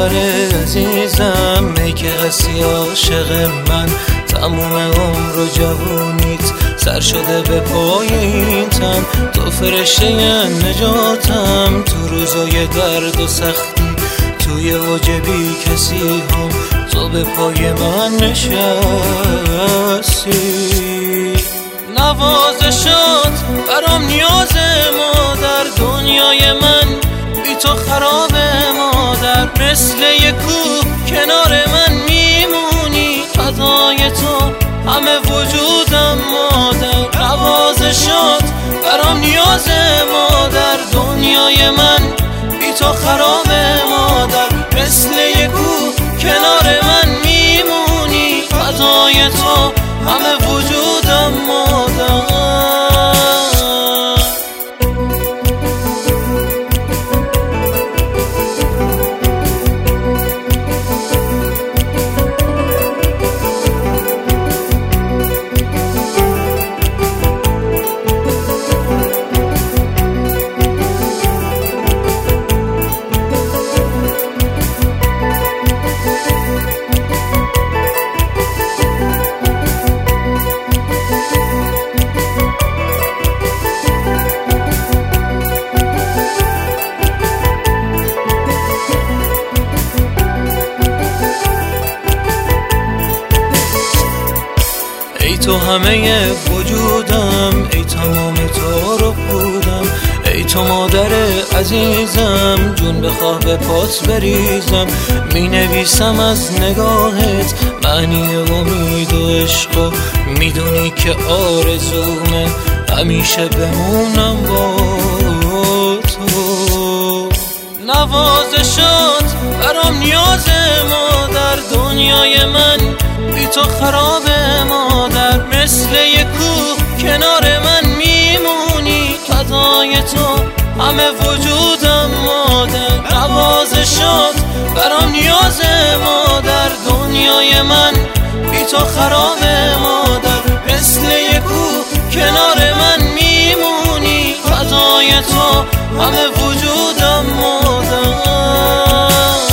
مادر عزیزم، ای که هستی عاشق من، تموم عمر و جوونیت سر شده به پای این تن. تو فرشته نجاتم تو روزای درد و سختی، توی اوج بی کسی هم تو به پای من نشستی. نوازشات برام نیاز مادر، دنیای من بی تو خرابه مادر. مثل یک کوه کنار من میمونی، فدای تو همه وجودم مادر. نوازشات برام نیاز مادر، دنیای من بی تو خرابه مادر. مثل یک کوه کنار من میمونی، فدای تو همه وجودم مادر. ای تو همه وجودم، ای تمام تو رو بودم، ای تو مادر عزیزم، جون بخواه به پات بریزم. می نویسم از نگاهت معنی امید و عشق و میدونی که آرزومه همیشه بمونم با تو. نوازشات برام نیاز مادر، دنیای من بی تو خرابه مادر. مثل یک کوه کنار من میمونی، فدای تو همه وجودم مادر. نوازشات برام نیاز مادر، دنیای من بی تو خرابه مادر. مثل یک کوه کنار من میمونی، فدای تو همه وجودم مادر.